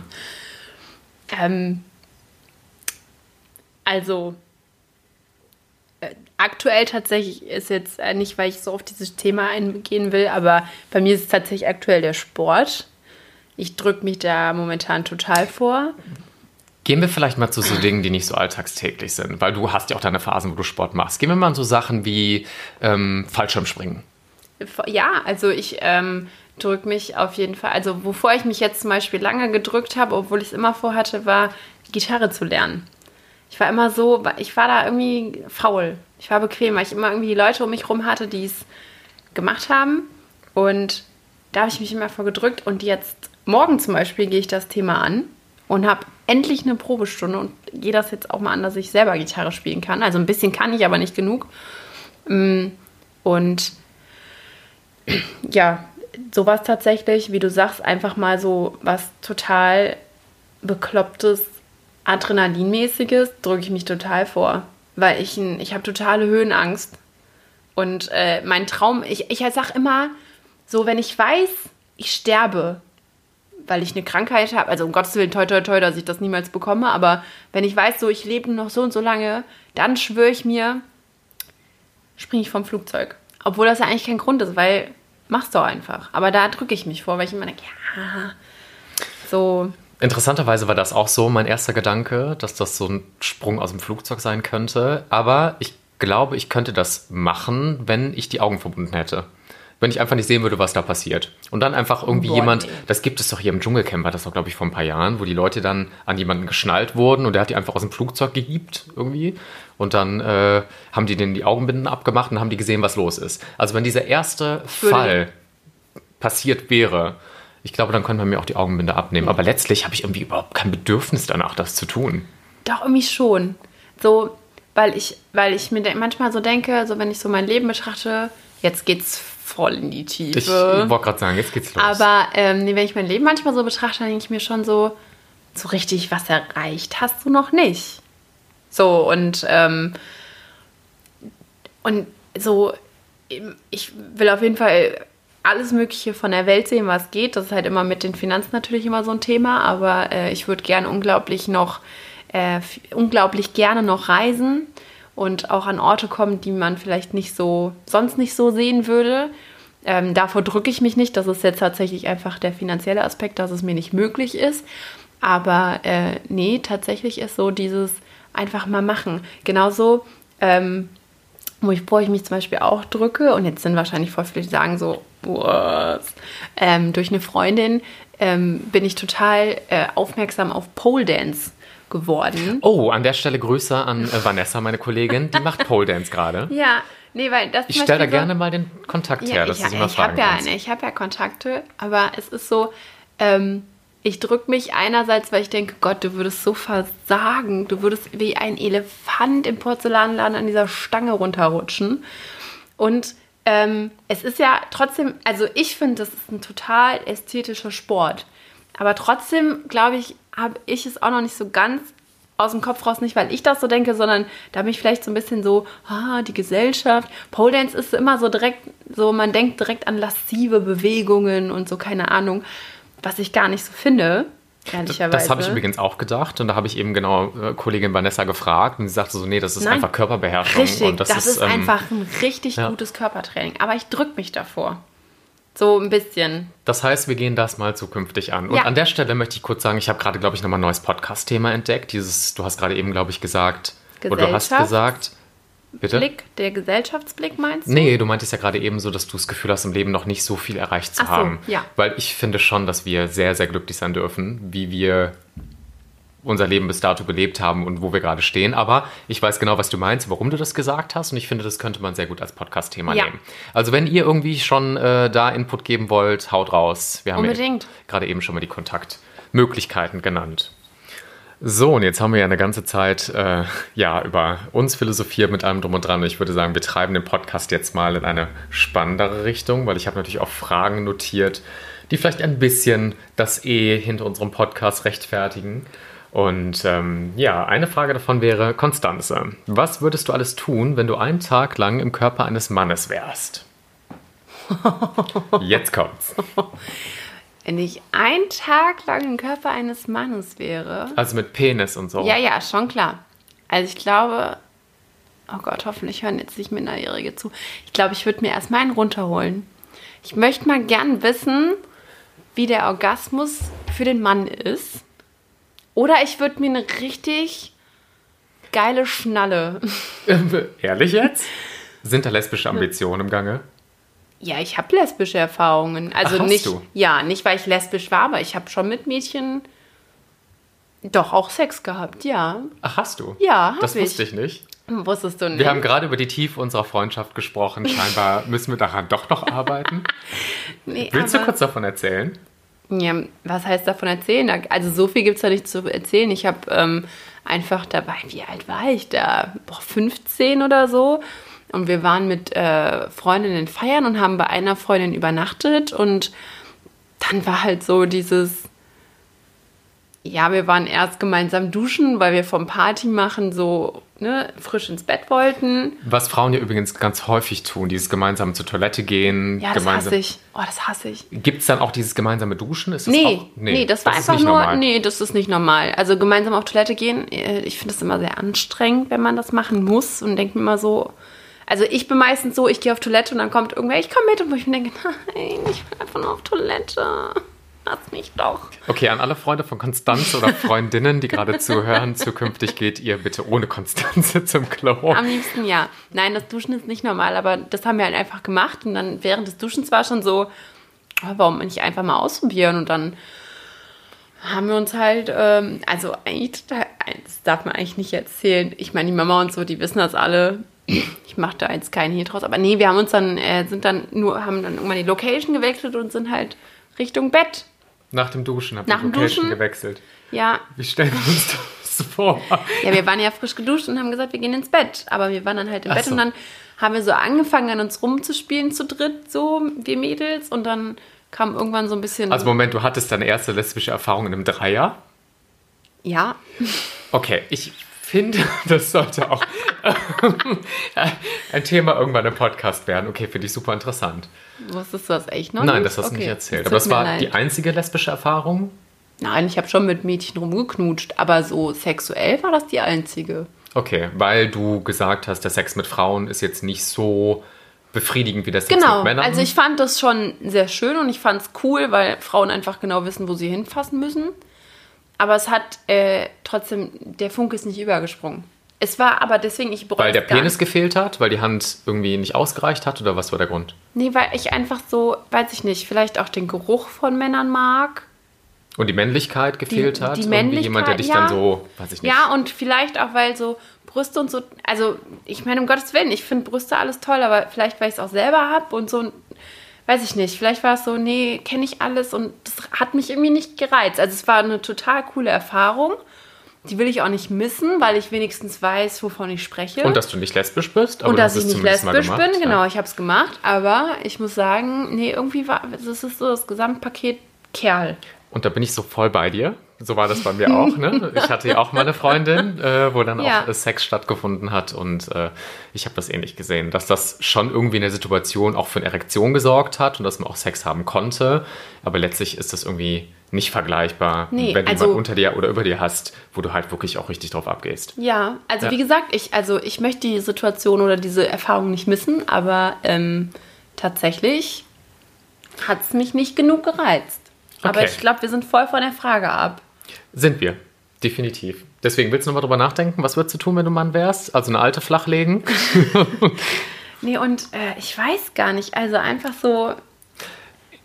Aktuell tatsächlich ist jetzt nicht, weil ich so auf dieses Thema eingehen will, aber bei mir ist es tatsächlich aktuell der Sport. Ich drücke mich da momentan total vor. Gehen wir vielleicht mal zu so Dingen, die nicht so alltagstäglich sind, weil du hast ja auch deine Phasen, wo du Sport machst. Gehen wir mal an so Sachen wie Fallschirmspringen. Ja, also ich drücke mich auf jeden Fall, also wovor ich mich jetzt zum Beispiel lange gedrückt habe, obwohl ich es immer vorhatte, war Gitarre zu lernen. Ich war da irgendwie faul. Ich war bequem, weil ich immer irgendwie Leute um mich rum hatte, die es gemacht haben. Und da habe ich mich immer vor gedrückt. Und jetzt, morgen zum Beispiel, gehe ich das Thema an und habe endlich eine Probestunde und gehe das jetzt auch mal an, dass ich selber Gitarre spielen kann. Also ein bisschen kann ich, aber nicht genug. Und ja, sowas tatsächlich, wie du sagst, einfach mal so was total Beklopptes, Adrenalinmäßiges, drücke ich mich total vor. Weil ich habe totale Höhenangst. Und mein Traum, ich sag immer, so wenn ich weiß, ich sterbe, weil ich eine Krankheit habe, also um Gottes Willen, toi, toi, toi, dass ich das niemals bekomme, aber wenn ich weiß, so ich lebe noch so und so lange, dann schwöre ich mir, springe ich vom Flugzeug. Obwohl das ja eigentlich kein Grund ist, weil mach's doch einfach. Aber da drücke ich mich vor, weil ich immer denke, ja, so. Interessanterweise war das auch so mein erster Gedanke, dass das so ein Sprung aus dem Flugzeug sein könnte. Aber ich glaube, ich könnte das machen, wenn ich die Augen verbunden hätte. Wenn ich einfach nicht sehen würde, was da passiert. Und dann einfach irgendwie das gibt es doch hier im Dschungelcamp, war das doch, glaube ich, vor ein paar Jahren, wo die Leute dann an jemanden geschnallt wurden und der hat die einfach aus dem Flugzeug gehiebt irgendwie. Und dann haben die denen die Augenbinden abgemacht und haben die gesehen, was los ist. Also wenn dieser erste Fall passiert wäre, ich glaube, dann könnte man mir auch die Augenbinde abnehmen. Aber letztlich habe ich irgendwie überhaupt kein Bedürfnis danach, das zu tun. Doch, irgendwie schon. So, weil ich mir manchmal so denke, so wenn ich so mein Leben betrachte, jetzt geht's voll in die Tiefe. Ich wollte gerade sagen, jetzt geht's los. Aber wenn ich mein Leben manchmal so betrachte, dann denke ich mir schon so richtig, was erreicht hast du noch nicht. So, und so, ich will auf jeden Fall alles Mögliche von der Welt sehen, was geht. Das ist halt immer mit den Finanzen natürlich immer so ein Thema, aber ich würde gerne unglaublich gerne noch reisen und auch an Orte kommen, die man vielleicht sonst nicht so sehen würde. Davor drücke ich mich nicht. Das ist jetzt tatsächlich einfach der finanzielle Aspekt, dass es mir nicht möglich ist. Aber nee, tatsächlich ist so dieses einfach mal machen. Genauso, wo ich mich zum Beispiel auch drücke, und jetzt sind wahrscheinlich voll viele, die sagen so, was? Durch eine Freundin bin ich total aufmerksam auf Pole Dance geworden. Oh, an der Stelle Grüße an Vanessa, meine Kollegin, die macht Pole Dance gerade. Ja, nee, weil das ich stelle da gerne mal den Kontakt her, dass du sie mal fragen kannst. Ich habe ja Kontakte, aber es ist so, ich drücke mich einerseits, weil ich denke, Gott, du würdest so versagen, du würdest wie ein Elefant im Porzellanladen an dieser Stange runterrutschen. Und es ist ja trotzdem, also ich finde, das ist ein total ästhetischer Sport. Aber trotzdem, glaube ich, habe ich es auch noch nicht so ganz aus dem Kopf raus, nicht weil ich das so denke, sondern da bin ich vielleicht so ein bisschen so, die Gesellschaft. Pole Dance ist immer so direkt, so man denkt direkt an lascive Bewegungen und so, keine Ahnung, was ich gar nicht so finde, ehrlicherweise. Das habe ich übrigens auch gedacht und da habe ich eben genau Kollegin Vanessa gefragt und sie sagte so, nee, das ist einfach Körperbeherrschung. Richtig, und das ist einfach ein richtig gutes Körpertraining, aber ich drücke mich davor. So ein bisschen. Das heißt, wir gehen das mal zukünftig an. Und an der Stelle möchte ich kurz sagen, ich habe gerade, glaube ich, nochmal ein neues Podcast-Thema entdeckt. Du hast gerade eben, glaube ich, gesagt, oder du hast gesagt, bitte? Der Gesellschaftsblick meinst du? Nee, du meintest ja gerade eben so, dass du das Gefühl hast, im Leben noch nicht so viel erreicht zu haben. Ja. Weil ich finde schon, dass wir sehr, sehr glücklich sein dürfen, wie wir unser Leben bis dato gelebt haben und wo wir gerade stehen. Aber ich weiß genau, was du meinst, warum du das gesagt hast. Und ich finde, das könnte man sehr gut als Podcast-Thema nehmen. Also wenn ihr irgendwie schon da Input geben wollt, haut raus. Wir haben ja gerade eben schon mal die Kontaktmöglichkeiten genannt. So, und jetzt haben wir ja eine ganze Zeit über uns philosophiert mit allem drum und dran. Und ich würde sagen, wir treiben den Podcast jetzt mal in eine spannendere Richtung, weil ich habe natürlich auch Fragen notiert, die vielleicht ein bisschen das hinter unserem Podcast rechtfertigen. Und eine Frage davon wäre, Constanze, was würdest du alles tun, wenn du einen Tag lang im Körper eines Mannes wärst? Jetzt kommt's. Wenn ich einen Tag lang im Körper eines Mannes wäre... Also mit Penis und so. Ja, schon klar. Also ich glaube... Oh Gott, hoffentlich hören jetzt nicht Minderjährige zu. Ich glaube, ich würde mir erstmal einen runterholen. Ich möchte mal gern wissen, wie der Orgasmus für den Mann ist. Oder ich würde mir eine richtig geile Schnalle... Ehrlich jetzt? Sind da lesbische Ambitionen im Gange? Ja, ich habe lesbische Erfahrungen. Also Ach, nicht, du? Ja, nicht, weil ich lesbisch war, aber ich habe schon mit Mädchen doch auch Sex gehabt, ja. Ach, hast du? Ja, hab Das wusste ich nicht. Wusstest du nicht? Wir haben gerade über die Tiefe unserer Freundschaft gesprochen. Scheinbar müssen wir daran doch noch arbeiten. Nee, Willst du kurz davon erzählen? Ja, was heißt davon erzählen? Also so viel gibt es da nicht zu erzählen. Ich habe einfach dabei, wie alt war ich da? 15 oder so. Und wir waren mit Freundinnen feiern und haben bei einer Freundin übernachtet. Und dann war halt so dieses... Ja, wir waren erst gemeinsam duschen, weil wir vom Party machen so frisch ins Bett wollten. Was Frauen ja übrigens ganz häufig tun, dieses gemeinsam zur Toilette gehen. Ja, das hasse ich. Oh, das hasse ich. Gibt es dann auch dieses gemeinsame Duschen? Ist das Nee, auch? Nee, das war einfach nur... Normal. Nee, das ist nicht normal. Also gemeinsam auf Toilette gehen, ich finde das immer sehr anstrengend, wenn man das machen muss. Und denke mir immer so... Also ich bin meistens so, ich gehe auf Toilette und dann kommt irgendwer, ich komme mit. Und wo ich mir denke, nein, ich will einfach nur auf Toilette. Lass mich doch. Okay, an alle Freunde von Constanze oder Freundinnen, die gerade zuhören, zukünftig geht ihr bitte ohne Constanze zum Klo. Am liebsten ja. Nein, das Duschen ist nicht normal, aber das haben wir halt einfach gemacht. Und dann während des Duschens war schon so, warum nicht einfach mal ausprobieren? Und dann haben wir uns halt, also eigentlich, das darf man eigentlich nicht erzählen. Ich meine, die Mama und so, die wissen das alle. Ich mache da jetzt keinen Hehl draus. Aber nee, wir haben uns dann, haben dann irgendwann die Location gewechselt und sind halt Richtung Bett. Nach dem Duschen habt ihr die Location gewechselt? Ja. Wie stellen wir uns das vor? Ja, wir waren ja frisch geduscht und haben gesagt, wir gehen ins Bett. Aber wir waren dann halt im Bett und dann haben wir so angefangen, an uns rumzuspielen zu dritt, so, wir Mädels. Und dann kam irgendwann so ein bisschen... Also Moment, du hattest deine erste lesbische Erfahrung in einem Dreier? Ja. Okay, ich finde, das sollte auch ein Thema irgendwann im Podcast werden. Okay, finde ich super interessant. Wusstest du das echt noch? Nein, das hast du nicht erzählt. Aber es war die einzige lesbische Erfahrung? Nein, ich habe schon mit Mädchen rumgeknutscht, aber so sexuell war das die einzige. Okay, weil du gesagt hast, der Sex mit Frauen ist jetzt nicht so befriedigend wie der Sex mit Männern. Genau, also ich fand das schon sehr schön und ich fand es cool, weil Frauen einfach genau wissen, wo sie hinfassen müssen. Aber es hat trotzdem, der Funke ist nicht übergesprungen. Es war aber deswegen, ich bereue es gar nicht. Weil der Penis gefehlt hat? Weil die Hand irgendwie nicht ausgereicht hat? Oder was war der Grund? Nee, weil ich einfach so, weiß ich nicht, vielleicht auch den Geruch von Männern mag. Und die Männlichkeit gefehlt hat? Die Männlichkeit, jemand, der dich dann so, weiß ich nicht. Ja, und vielleicht auch, weil so Brüste und so, also ich meine, um Gottes Willen, ich finde Brüste alles toll, aber vielleicht, weil ich es auch selber habe und so, weiß ich nicht, vielleicht war es so, nee, kenne ich alles und das hat mich irgendwie nicht gereizt. Also es war eine total coole Erfahrung. Die will ich auch nicht missen, weil ich wenigstens weiß, wovon ich spreche. Und dass du nicht lesbisch bist. Aber und dass ich nicht lesbisch bin, genau, ich habe es gemacht. Aber ich muss sagen, nee, irgendwie das ist so das Gesamtpaket Kerl. Und da bin ich so voll bei dir. So war das bei mir auch. Ne? Ich hatte ja auch mal eine Freundin, wo dann auch Sex stattgefunden hat. Und ich habe das ähnlich gesehen, dass das schon irgendwie in der Situation auch für eine Erektion gesorgt hat und dass man auch Sex haben konnte. Aber letztlich ist das irgendwie nicht vergleichbar, wenn du jemanden unter dir oder über dir hast, wo du halt wirklich auch richtig drauf abgehst. Ja, also wie gesagt, ich möchte die Situation oder diese Erfahrung nicht missen, aber tatsächlich hat es mich nicht genug gereizt. Okay. Aber ich glaube, wir sind voll von der Frage ab. Sind wir, definitiv. Deswegen, willst du nochmal drüber nachdenken? Was würdest du tun, wenn du Mann wärst? Also eine alte flachlegen? Nee, und ich weiß gar nicht. Also einfach so...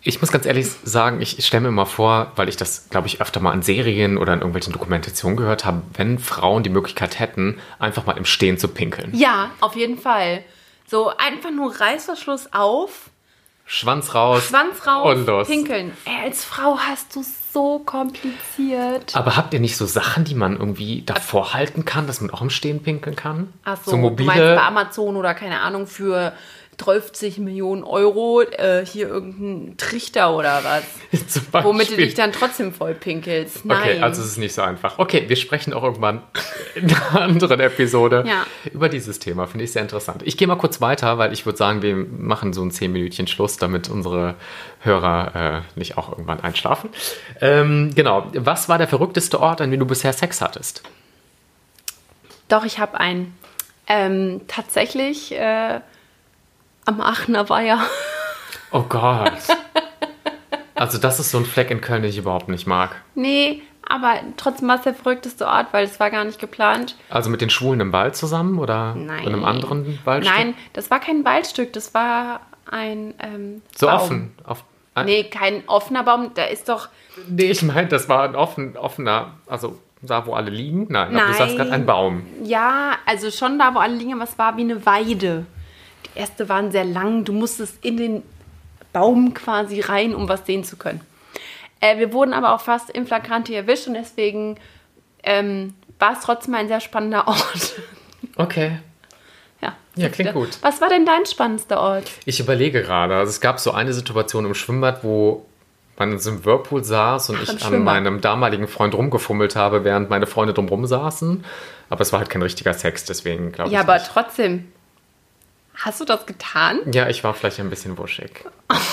Ich muss ganz ehrlich sagen, ich stelle mir immer vor, weil ich das, glaube ich, öfter mal in Serien oder in irgendwelchen Dokumentationen gehört habe, wenn Frauen die Möglichkeit hätten, einfach mal im Stehen zu pinkeln. Ja, auf jeden Fall. So einfach nur Reißverschluss auf, Schwanz raus und los. Los. Pinkeln. Ey, als Frau hast du es so kompliziert. Aber habt ihr nicht so Sachen, die man irgendwie davor halten kann, dass man auch im Stehen pinkeln kann? Ach so, mobile... du meinst bei Amazon oder keine Ahnung für 30 Millionen Euro hier irgendein Trichter oder was? Womit du dich dann trotzdem voll pinkelst. Nein. Okay, also es ist nicht so einfach. Okay, wir sprechen auch irgendwann in einer anderen Episode über dieses Thema. Finde ich sehr interessant. Ich gehe mal kurz weiter, weil ich würde sagen, wir machen so ein 10 Minütchen Schluss, damit unsere Hörer nicht auch irgendwann einschlafen. Genau, was war der verrückteste Ort, an dem du bisher Sex hattest? Doch, ich habe einen. Tatsächlich... am Aachener Weiher. Oh Gott. Also das ist so ein Fleck in Köln, den ich überhaupt nicht mag. Nee, aber trotzdem war es der verrückteste Ort, weil es war gar nicht geplant. Also mit den Schwulen im Wald zusammen oder in einem anderen Waldstück? Nein, das war kein Waldstück, das war ein so Baum. Offen? Nee, kein offener Baum, da ist doch... Nee, ich meine, das war ein offener, also da, wo alle liegen? Nein. Aber du sagst gerade ein Baum. Ja, also schon da, wo alle liegen, aber es war wie eine Weide. Die Äste waren sehr lang, du musstest in den Baum quasi rein, um was sehen zu können. Wir wurden aber auch fast in Flagranti erwischt und deswegen war es trotzdem ein sehr spannender Ort. Okay. Ja, klingt gut. Was war denn dein spannendster Ort? Ich überlege gerade. Also es gab so eine Situation im Schwimmbad, wo man in so einem Whirlpool saß und ich an meinem damaligen Freund rumgefummelt habe, während meine Freunde drumherum saßen. Aber es war halt kein richtiger Sex, deswegen glaube ich Ja, aber nicht. Trotzdem. Hast du das getan? Ja, ich war vielleicht ein bisschen wuschig.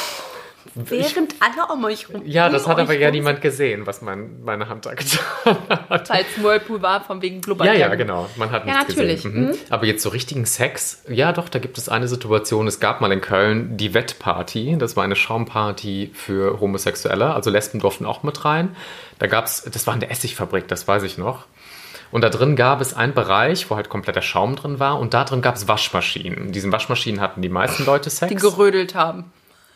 Während alle um euch rum. Ja, das hat aber ja niemand gesehen, was meine Hand da getan hat. Weil es Whirlpool war, von wegen Blubber. Ja, genau. Man hat nichts natürlich. gesehen. Mhm. Aber jetzt so richtigen Sex, ja doch, da gibt es eine Situation. Es gab mal in Köln die Wettparty. Das war eine Schaumparty für Homosexuelle. Also Lesben durften auch mit rein. Das war in der Essigfabrik, das weiß ich noch. Und da drin gab es einen Bereich, wo halt kompletter Schaum drin war. Und da drin gab es Waschmaschinen. In diesen Waschmaschinen hatten die meisten Leute Sex. Die gerödelt haben.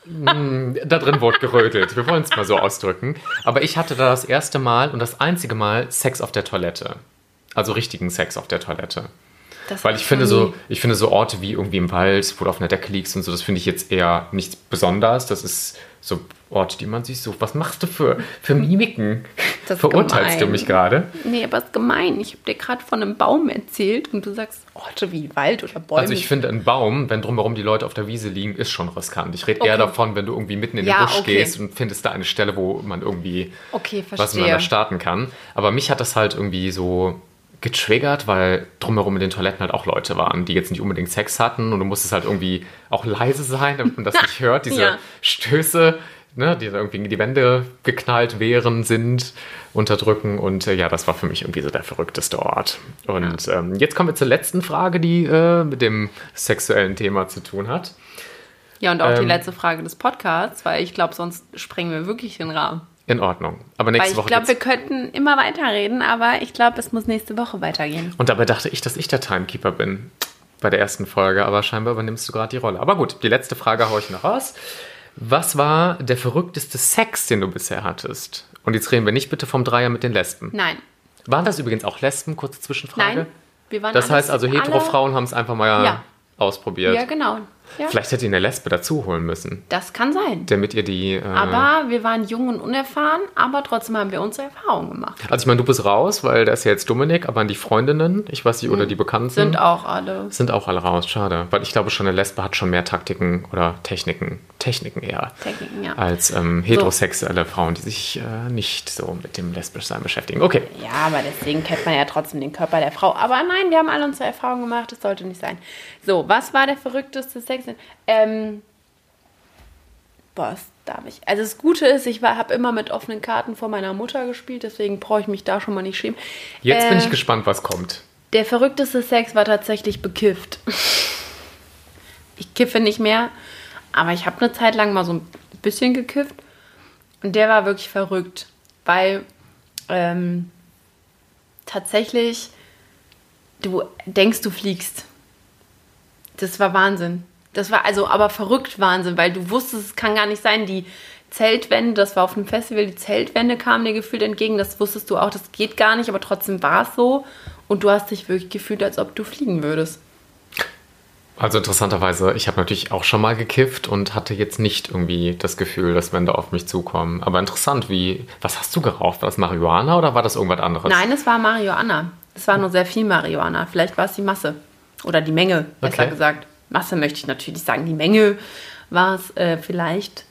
Da drin wurde gerödelt. Wir wollen es mal so ausdrücken. Aber ich hatte da das erste Mal und das einzige Mal Sex auf der Toilette. Also richtigen Sex auf der Toilette. Weil ich finde so Orte wie irgendwie im Wald, wo du auf einer Decke liegst und so, das finde ich jetzt eher nicht besonders. Das ist so Orte, die man sich so, was machst du für Mimiken? Verurteilst du mich gerade? Nee, aber es ist gemein. Ich habe dir gerade von einem Baum erzählt und du sagst Orte wie Wald oder Bäume. Also ich finde, ein Baum, wenn drumherum die Leute auf der Wiese liegen, ist schon riskant. Ich rede eher davon, wenn du irgendwie mitten in den Busch gehst und findest da eine Stelle, wo man irgendwie was miteinander starten kann. Aber mich hat das halt irgendwie so getriggert, weil drumherum in den Toiletten halt auch Leute waren, die jetzt nicht unbedingt Sex hatten und du musstest halt irgendwie auch leise sein, damit man das nicht hört, diese Stöße, ne, die da irgendwie gegen die Wände geknallt sind, unterdrücken und das war für mich irgendwie so der verrückteste Ort. Und jetzt kommen wir zur letzten Frage, die mit dem sexuellen Thema zu tun hat. Ja, und auch die letzte Frage des Podcasts, weil ich glaube, sonst sprengen wir wirklich den Rahmen. In Ordnung. Aber nächste Woche. Ich glaube, wir könnten immer weiterreden, aber ich glaube, es muss nächste Woche weitergehen. Und dabei dachte ich, dass ich der Timekeeper bin bei der ersten Folge, aber scheinbar übernimmst du gerade die Rolle. Aber gut, die letzte Frage haue ich noch raus. Was war der verrückteste Sex, den du bisher hattest? Und jetzt reden wir nicht bitte vom Dreier mit den Lesben. Nein. Waren das übrigens auch Lesben? Kurze Zwischenfrage. Nein. Wir waren das heißt also, Hetero-Frauen haben es einfach mal ausprobiert. Ja, genau. Ja. Vielleicht hätte ihr eine Lesbe dazu holen müssen. Das kann sein. Damit ihr die... aber wir waren jung und unerfahren, aber trotzdem haben wir unsere Erfahrungen gemacht. Also ich meine, du bist raus, weil da ist ja jetzt Dominik, aber an die Freundinnen, ich weiß nicht, oder die Bekannten... Sind auch alle. Sind auch alle raus, schade. Weil ich glaube schon, eine Lesbe hat schon mehr Taktiken oder Techniken eher, als heterosexuelle Frauen, die sich nicht so mit dem Lesbischsein beschäftigen. Okay. Ja, aber deswegen kennt man ja trotzdem den Körper der Frau. Aber nein, wir haben alle unsere Erfahrungen gemacht, das sollte nicht sein. So, was war der verrückteste Sex? Was darf ich? Also das Gute ist, ich habe immer mit offenen Karten vor meiner Mutter gespielt, deswegen brauche ich mich da schon mal nicht schämen. Jetzt bin ich gespannt, was kommt. Der verrückteste Sex war tatsächlich bekifft. Ich kiffe nicht mehr, aber ich habe eine Zeit lang mal so ein bisschen gekifft und der war wirklich verrückt, weil tatsächlich du denkst, du fliegst. Das war Wahnsinn. Das war aber verrückt Wahnsinn, weil du wusstest, es kann gar nicht sein, die Zeltwände, das war auf einem Festival, die Zeltwände kamen dir gefühlt entgegen, das wusstest du auch, das geht gar nicht, aber trotzdem war es so und du hast dich wirklich gefühlt, als ob du fliegen würdest. Also interessanterweise, ich habe natürlich auch schon mal gekifft und hatte jetzt nicht irgendwie das Gefühl, dass Wände auf mich zukommen. Aber interessant, was hast du geraucht? War das Marihuana oder war das irgendwas anderes? Nein, es war Marihuana. Es war nur sehr viel Marihuana. Vielleicht war es die Masse oder die Menge, besser gesagt. Masse möchte ich natürlich sagen. Die Menge war es vielleicht,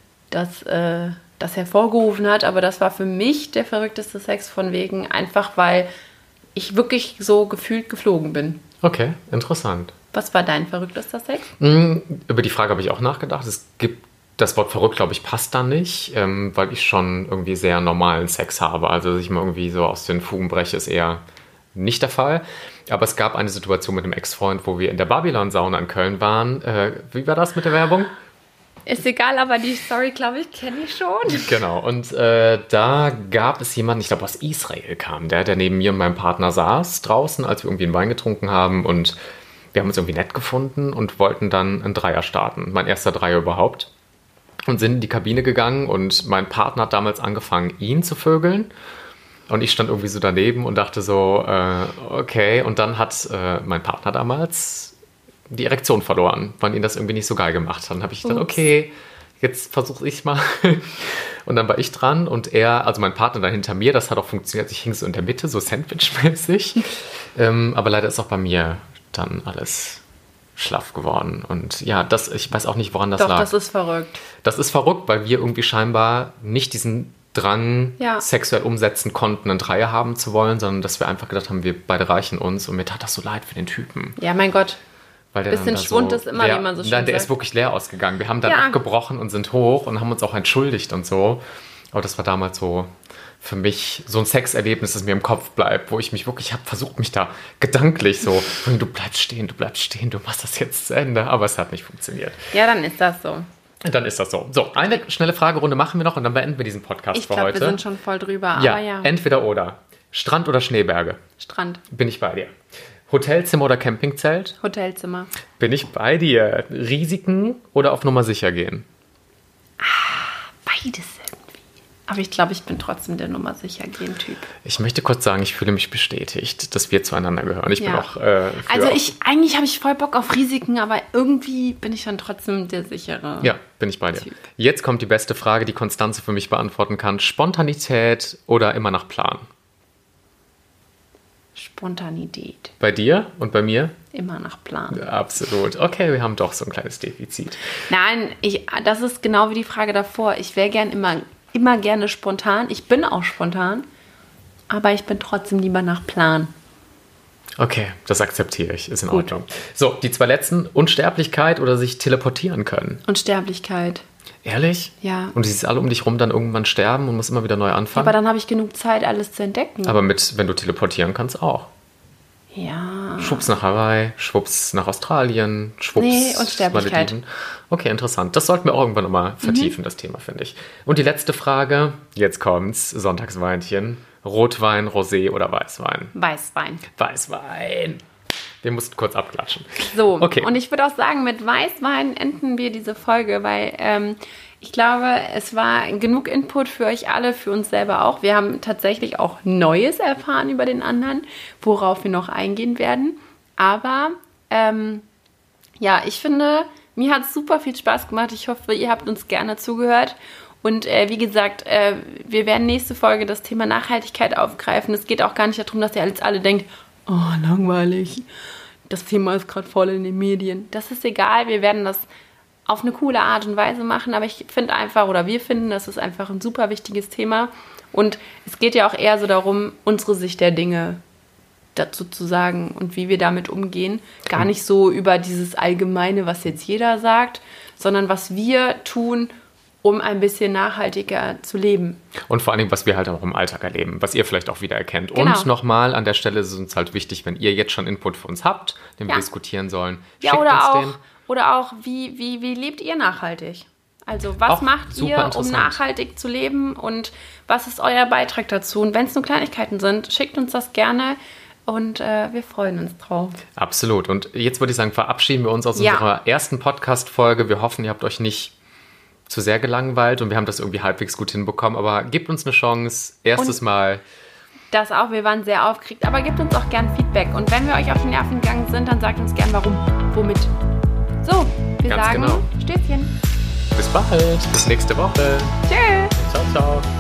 das hervorgerufen hat. Aber das war für mich der verrückteste Sex von wegen, einfach weil ich wirklich so gefühlt geflogen bin. Okay, interessant. Was war dein verrücktester Sex? Über die Frage habe ich auch nachgedacht. Es gibt das Wort verrückt, glaube ich, passt da nicht, weil ich schon irgendwie sehr normalen Sex habe. Also, dass ich mal irgendwie so aus den Fugen breche, ist eher nicht der Fall. Aber es gab eine Situation mit einem Ex-Freund, wo wir in der Babylon-Sauna in Köln waren. Wie war das mit der Werbung? Ist egal, aber die Story, glaube ich, kenne ich schon. Genau, und da gab es jemanden, ich glaube aus Israel kam der neben mir und meinem Partner saß draußen, als wir irgendwie einen Wein getrunken haben und wir haben uns irgendwie nett gefunden und wollten dann einen Dreier starten. Mein erster Dreier überhaupt. Und sind in die Kabine gegangen und mein Partner hat damals angefangen, ihn zu vögeln. Und ich stand irgendwie so daneben und dachte so, okay. Und dann hat mein Partner damals die Erektion verloren, weil ihn das irgendwie nicht so geil gemacht hat. Dann habe ich gedacht, okay, jetzt versuche ich mal. Und dann war ich dran und also mein Partner dann hinter mir, das hat auch funktioniert. Ich hing so in der Mitte, so Sandwich-mäßig. Aber leider ist auch bei mir dann alles schlaff geworden. Und ja, ich weiß auch nicht, woran das lag. Doch, das ist verrückt. Das ist verrückt, weil wir irgendwie scheinbar nicht diesen Drang sexuell umsetzen konnten, einen Dreier haben zu wollen, sondern dass wir einfach gedacht haben, wir beide reichen uns. Und mir tat das so leid für den Typen. Ja, mein Gott. Weil der bisschen Schwund ist immer, wie man so schön sagt. Der ist wirklich leer ausgegangen. Wir haben dann abgebrochen und sind hoch und haben uns auch entschuldigt und so. Aber das war damals so für mich so ein Sexerlebnis, das mir im Kopf bleibt, wo ich mich wirklich habe versucht, mich da gedanklich so, du bleibst stehen, du machst das jetzt zu Ende. Aber es hat nicht funktioniert. Ja, dann ist das so. Dann ist das so. So, eine schnelle Fragerunde machen wir noch und dann beenden wir diesen Podcast für heute. Ich glaube, wir sind schon voll drüber, aber ja. Entweder oder. Strand oder Schneeberge? Strand. Bin ich bei dir. Hotelzimmer oder Campingzelt? Hotelzimmer. Bin ich bei dir. Risiken oder auf Nummer sicher gehen? Beides irgendwie. Aber ich glaube, ich bin trotzdem der Nummer sicher gehen Typ. Ich möchte kurz sagen, ich fühle mich bestätigt, dass wir zueinander gehören. Ich bin auch eigentlich habe ich voll Bock auf Risiken, aber irgendwie bin ich dann trotzdem der sichere. Ja, bin ich bei dir. Typ. Jetzt kommt die beste Frage, die Konstanze für mich beantworten kann. Spontanität oder immer nach Plan? Spontanität. Bei dir und bei mir? Immer nach Plan. Ja, absolut. Okay, wir haben doch so ein kleines Defizit. Nein, das ist genau wie die Frage davor. Ich wäre immer gerne spontan. Ich bin auch spontan, aber ich bin trotzdem lieber nach Plan. Okay, das akzeptiere ich. Ist in Ordnung. So, die zwei letzten. Unsterblichkeit oder sich teleportieren können? Unsterblichkeit. Ehrlich? Ja. Und die siehst alle um dich rum dann irgendwann sterben und muss immer wieder neu anfangen? Aber dann habe ich genug Zeit, alles zu entdecken. Aber wenn du teleportieren kannst, auch. Ja. Schwupps nach Hawaii, schwupps nach Australien, schwupps Unsterblichkeit. Malediven. Okay, interessant. Das sollten wir auch irgendwann nochmal vertiefen, das Thema, finde ich. Und die letzte Frage, jetzt kommt's, Sonntagsweinchen. Rotwein, Rosé oder Weißwein? Weißwein. Weißwein. Wir mussten kurz abklatschen. So, okay. Und ich würde auch sagen, mit Weißwein enden wir diese Folge, weil ich glaube, es war genug Input für euch alle, für uns selber auch. Wir haben tatsächlich auch Neues erfahren über den anderen, worauf wir noch eingehen werden. Aber ich finde, mir hat es super viel Spaß gemacht. Ich hoffe, ihr habt uns gerne zugehört. Und wie gesagt, wir werden nächste Folge das Thema Nachhaltigkeit aufgreifen. Es geht auch gar nicht darum, dass ihr jetzt alle denkt, oh, langweilig. Das Thema ist gerade voll in den Medien. Das ist egal, wir werden das auf eine coole Art und Weise machen, aber ich finde einfach, oder wir finden, das ist einfach ein super wichtiges Thema. Und es geht ja auch eher so darum, unsere Sicht der Dinge dazu zu sagen und wie wir damit umgehen. Gar nicht so über dieses Allgemeine, was jetzt jeder sagt, sondern was wir tun, um ein bisschen nachhaltiger zu leben. Und vor allen Dingen, was wir halt auch im Alltag erleben, was ihr vielleicht auch wieder erkennt. Genau. Und nochmal, an der Stelle ist es uns halt wichtig, wenn ihr jetzt schon Input für uns habt, den wir diskutieren sollen, schickt uns den. Oder auch, wie lebt ihr nachhaltig? Also was auch macht ihr, um nachhaltig zu leben und was ist euer Beitrag dazu? Und wenn es nur Kleinigkeiten sind, schickt uns das gerne und wir freuen uns drauf. Absolut. Und jetzt würde ich sagen, verabschieden wir uns aus unserer ersten Podcast-Folge. Wir hoffen, ihr habt euch nicht zu sehr gelangweilt und wir haben das irgendwie halbwegs gut hinbekommen. Aber gebt uns eine Chance. Erstes Mal. Das auch, wir waren sehr aufgeregt. Aber gebt uns auch gern Feedback. Und wenn wir euch auf die Nerven gegangen sind, dann sagt uns gern warum, womit. So, wir Ganz sagen genau. Stößchen. Bis bald. Bis nächste Woche. Tschüss. Ciao, ciao.